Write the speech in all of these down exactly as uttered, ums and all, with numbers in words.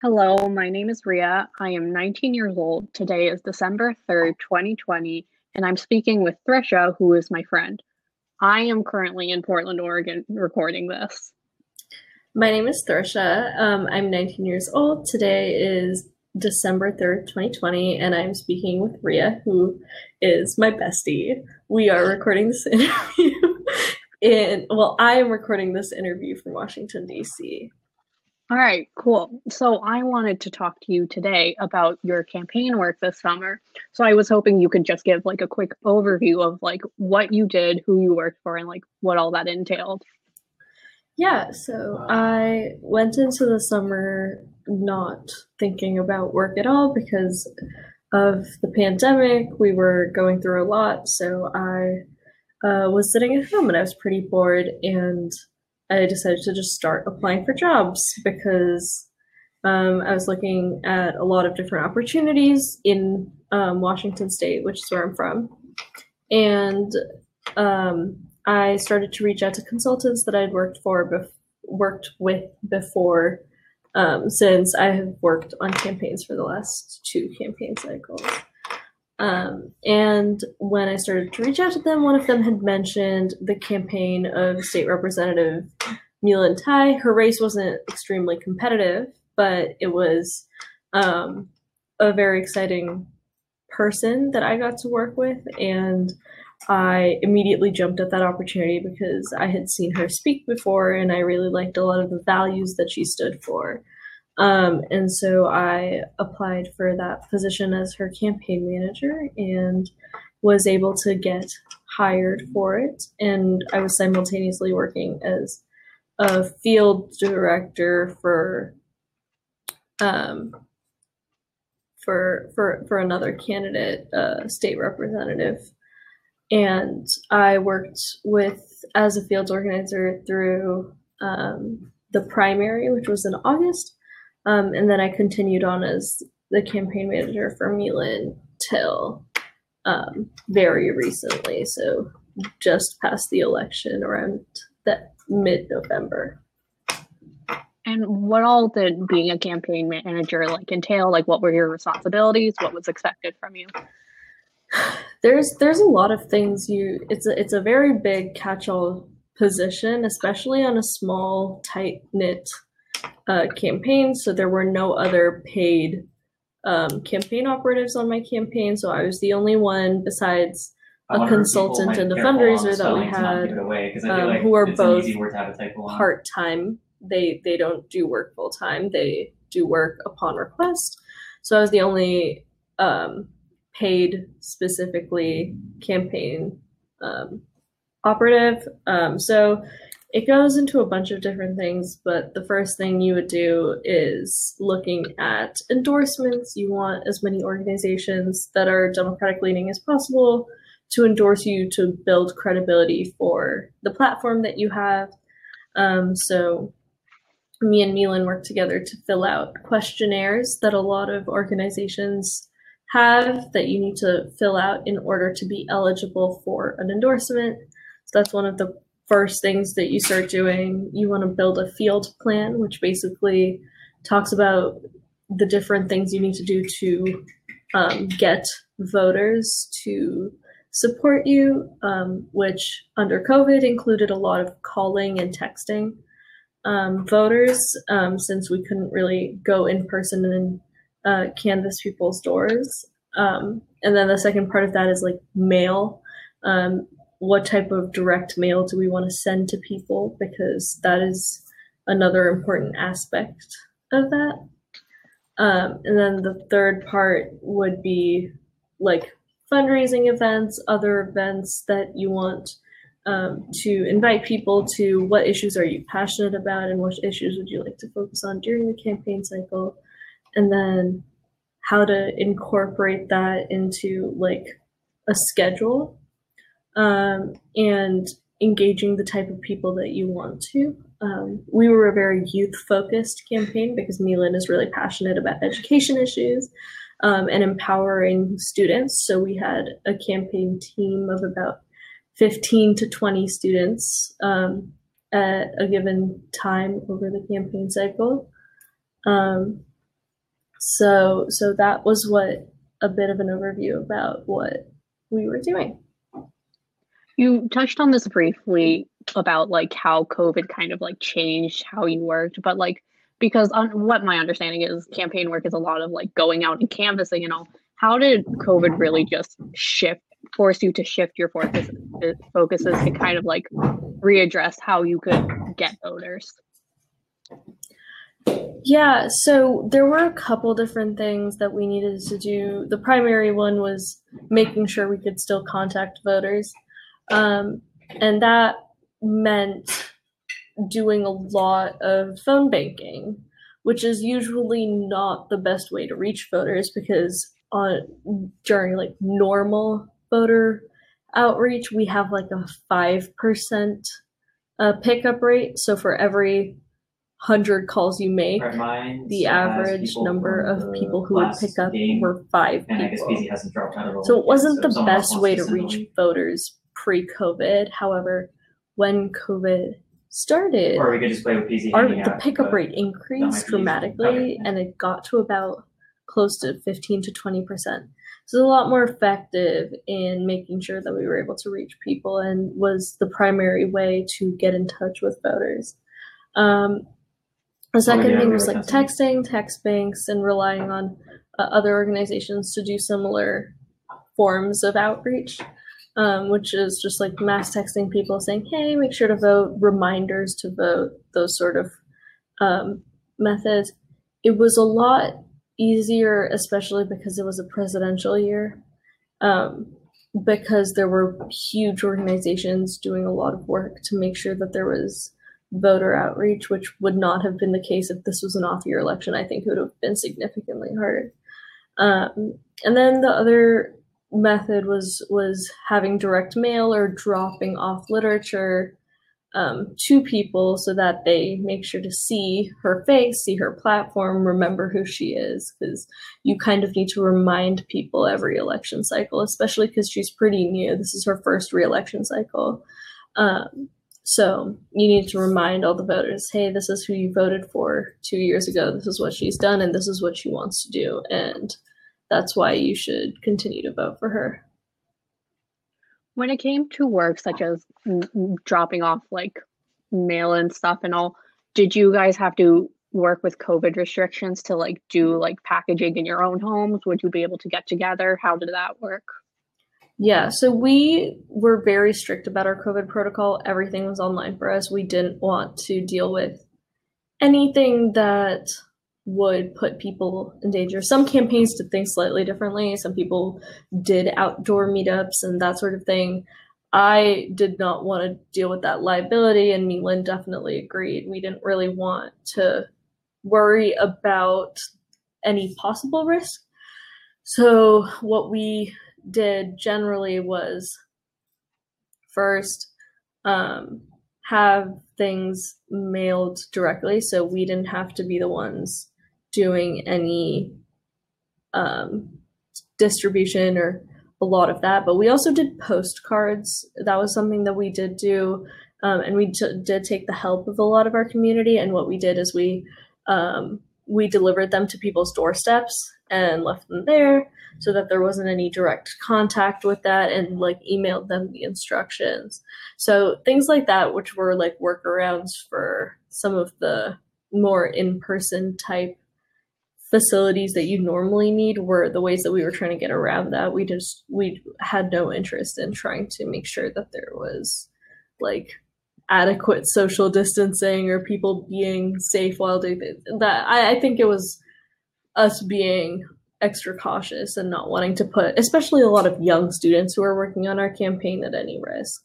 Hello, my name is Ria. I am nineteen years old. Today is December third, twenty twenty, and I'm speaking with Thrisha, who is my friend. I am currently in Portland, Oregon, recording this. My name is Thorsha. Um, I'm nineteen years old. Today is December third, twenty twenty, and I'm speaking with Ria, who is my bestie. We are recording this interview in, well, I am recording this interview from Washington, D C. All right, cool. So I wanted to talk to you today about your campaign work this summer. So I was hoping you could just give like a quick overview of like what you did, who you worked for, and like what all that entailed. Yeah, so I went into the summer not thinking about work at all because of the pandemic. We were going through a lot, so I uh, was sitting at home and I was pretty bored, and I decided to just start applying for jobs because um, I was looking at a lot of different opportunities in um, Washington State, which is where I'm from. And um, I started to reach out to consultants that I'd worked for, bef- worked with before, um, since I have worked on campaigns for the last two campaign cycles. Um, and when I started to reach out to them, one of them had mentioned the campaign of State Representative Milan Tai. Her race wasn't extremely competitive, but it was um, a very exciting person that I got to work with, and I immediately jumped at that opportunity because I had seen her speak before and I really liked a lot of the values that she stood for. Um, and so I applied for that position as her campaign manager and was able to get hired for it. And I was simultaneously working as a field director for um, for for for another candidate, uh, state representative. And I worked with as a field organizer through um, the primary, which was in August. Um, and then I continued on as the campaign manager for Milan till um, very recently. So just past the election around that mid-November. And what all did being a campaign manager like entail? Like what were your responsibilities? What was expected from you? There's there's a lot of things you it's a it's a very big catch-all position, especially on a small, tight-knit uh, campaign. So there were no other paid um, campaign operatives on my campaign. So I was the only one besides a consultant and a fundraiser that we had, um, like who are both part-time. They they don't do work full-time. They do work upon request. So I was the only um, paid specifically campaign um, operative. Um, so it goes into a bunch of different things, but the first thing you would do is looking at endorsements. You want as many organizations that are Democratic leaning as possible to endorse you to build credibility for the platform that you have. Um, so me and Milan work together to fill out questionnaires that a lot of organizations have that you need to fill out in order to be eligible for an endorsement. So that's one of the first things that you start doing. You want to build a field plan, which basically talks about the different things you need to do to um, get voters to support you, um, which under COVID included a lot of calling and texting um, voters, um, since we couldn't really go in person and uh, canvass people's doors. Um, and then the second part of that is like mail. Um, what type of direct mail do we want to send to people? Because that is another important aspect of that. Um, and then the third part would be like fundraising events, other events that you want um, to invite people to. What issues are you passionate about and what issues would you like to focus on during the campaign cycle? And then how to incorporate that into like a schedule, um, and engaging the type of people that you want to. Um, we were a very youth-focused campaign because Milan is really passionate about education issues um, and empowering students. So we had a campaign team of about fifteen to twenty students um, at a given time over the campaign cycle. Um, So so that was what a bit of an overview about what we were doing. You touched on this briefly about like how COVID kind of like changed how you worked, but like because on what my understanding is, campaign work is a lot of like going out and canvassing and all. How did COVID really just shift, force you to shift your focus, focuses to kind of like readdress how you could get voters? Yeah, so there were a couple different things that we needed to do. The primary one was making sure we could still contact voters. Um, and that meant doing a lot of phone banking, which is usually not the best way to reach voters because on during like normal voter outreach, we have like a five percent uh, pickup rate. So for every hundred calls you make, the average number of people who would pick up were five people. So it wasn't the best way to reach voters pre-COVID. However, when COVID started, or we could just play with P Z our, the pickup rate increased dramatically, and it got to about close to fifteen to twenty percent. So it was a lot more effective in making sure that we were able to reach people and was the primary way to get in touch with voters. Um, the second oh, yeah, thing was like texting, text banks, and relying on uh, other organizations to do similar forms of outreach. Um, which is just like mass texting people saying, hey, make sure to vote, reminders to vote, those sort of um, methods. It was a lot easier, especially because it was a presidential year, um, because there were huge organizations doing a lot of work to make sure that there was voter outreach, which would not have been the case if this was an off-year election. I think it would have been significantly harder. Um, and then the other method was was having direct mail or dropping off literature um, to people so that they make sure to see her face, see her platform, remember who she is, because you kind of need to remind people every election cycle, especially because she's pretty new. This is her first re-election cycle. Um, so you need to remind all the voters, hey, this is who you voted for two years ago. This is what she's done, and this is what she wants to do. And that's why you should continue to vote for her. When it came to work such as dropping off like mail and stuff and all, did you guys have to work with COVID restrictions to like do like packaging in your own homes? Would you be able to get together? How did that work? Yeah, so we were very strict about our COVID protocol. Everything was online for us. We didn't want to deal with anything that would put people in danger. Some campaigns did things slightly differently. Some people did outdoor meetups and that sort of thing. I did not want to deal with that liability, and me and Lynn definitely agreed. We didn't really want to worry about any possible risk. So what we did generally was first um, have things mailed directly, so we didn't have to be the ones doing any um, distribution or a lot of that. But we also did postcards. That was something that we did do, um, and we t- did take the help of a lot of our community. And what we did is we um, we delivered them to people's doorsteps and left them there so that there wasn't any direct contact with that, and like emailed them the instructions. So things like that, which were like workarounds for some of the more in-person type facilities that you normally need, were the ways that we were trying to get around that. We just, we had no interest in trying to make sure that there was like adequate social distancing or people being safe while doing that. I, I think it was us being extra cautious and not wanting to put, especially a lot of young students who are working on our campaign, at any risk.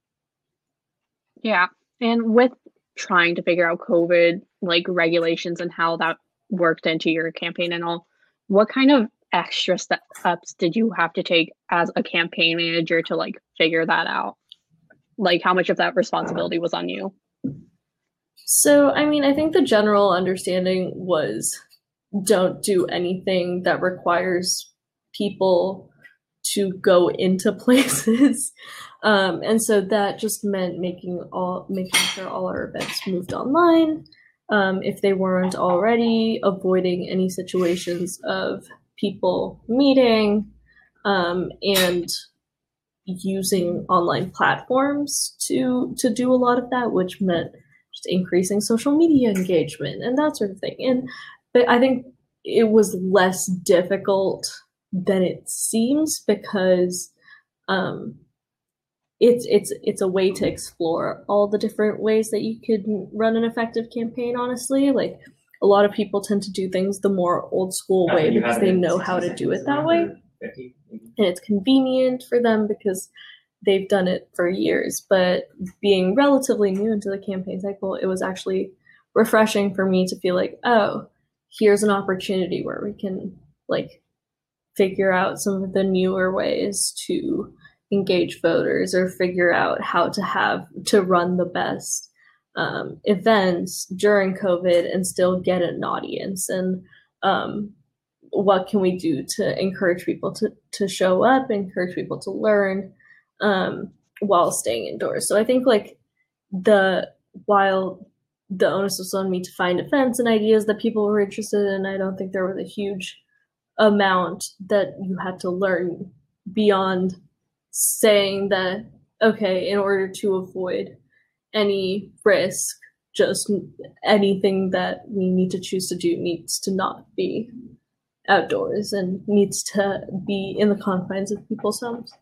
Yeah. And with trying to figure out COVID like regulations and how that worked into your campaign and all, what kind of extra steps did you have to take as a campaign manager to like figure that out? Like how much of that responsibility was on you? So, I mean, I think the general understanding was don't do anything that requires people to go into places. Um, and so that just meant making all making sure all our events moved online. um, if they weren't already, avoiding any situations of people meeting, um, and using online platforms to to do a lot of that, which meant just increasing social media engagement and that sort of thing. And but I think it was less difficult than it seems because um, it's it's it's a way to explore all the different ways that you could run an effective campaign. Honestly, like a lot of people tend to do things the more old school way because they know how to do it that way. And it's convenient for them because they've done it for years. But being relatively new into the campaign cycle, it was actually refreshing for me to feel like, oh, here's an opportunity where we can like figure out some of the newer ways to engage voters or figure out how to have to run the best um, events during COVID and still get an audience. And um, what can we do to encourage people to, to show up, encourage people to learn um, while staying indoors. So I think like the, while the onus was on me to find events and ideas that people were interested in, I don't think there was a huge amount that you had to learn beyond saying that, okay, in order to avoid any risk, just anything that we need to choose to do needs to not be outdoors and needs to be in the confines of people's homes.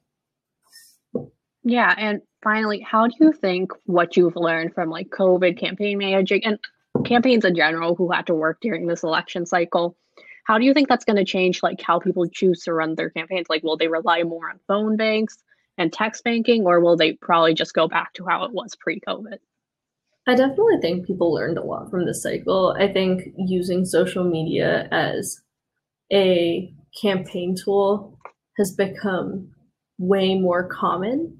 Yeah, and finally, how do you think what you've learned from like COVID campaign managing and campaigns in general who had to work during this election cycle, how do you think that's going to change like how people choose to run their campaigns? Like, will they rely more on phone banks and text banking, or will they probably just go back to how it was pre-COVID? I definitely think people learned a lot from this cycle. I think using social media as a campaign tool has become way more common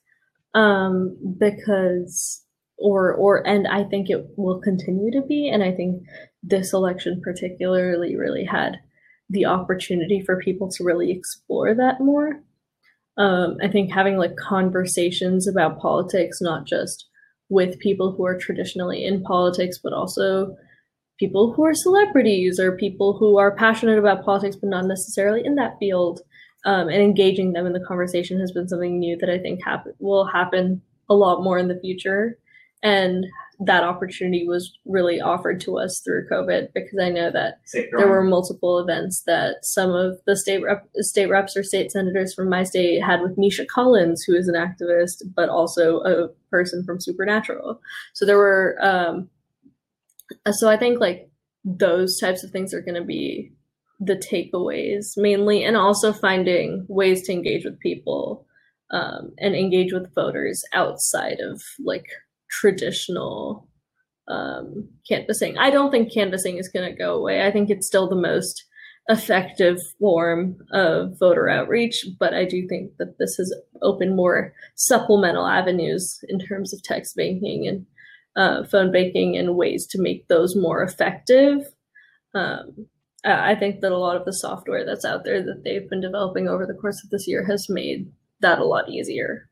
um, because, or, or, and I think it will continue to be. And I think this election particularly really had the opportunity for people to really explore that more. Um, I think having like conversations about politics, not just with people who are traditionally in politics, but also people who are celebrities or people who are passionate about politics, but not necessarily in that field, um, and engaging them in the conversation has been something new that I think happen- will happen a lot more in the future. And that opportunity was really offered to us through COVID because I know that there were multiple events that some of the state rep- state reps or state senators from my state had with Misha Collins, who is an activist, but also a person from Supernatural. So there were, um, so I think like those types of things are going to be the takeaways mainly, and also finding ways to engage with people um, and engage with voters outside of like traditional um, canvassing. I don't think canvassing is going to go away. I think it's still the most effective form of voter outreach, but I do think that this has opened more supplemental avenues in terms of text banking and uh, phone banking and ways to make those more effective. Um, I think that a lot of the software that's out there that they've been developing over the course of this year has made that a lot easier.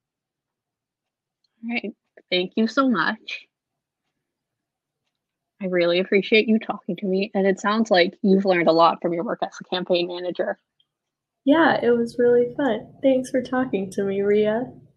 All right. Thank you so much. I really appreciate you talking to me, and it sounds like you've learned a lot from your work as a campaign manager. Yeah, it was really fun. Thanks for talking to me, Ria.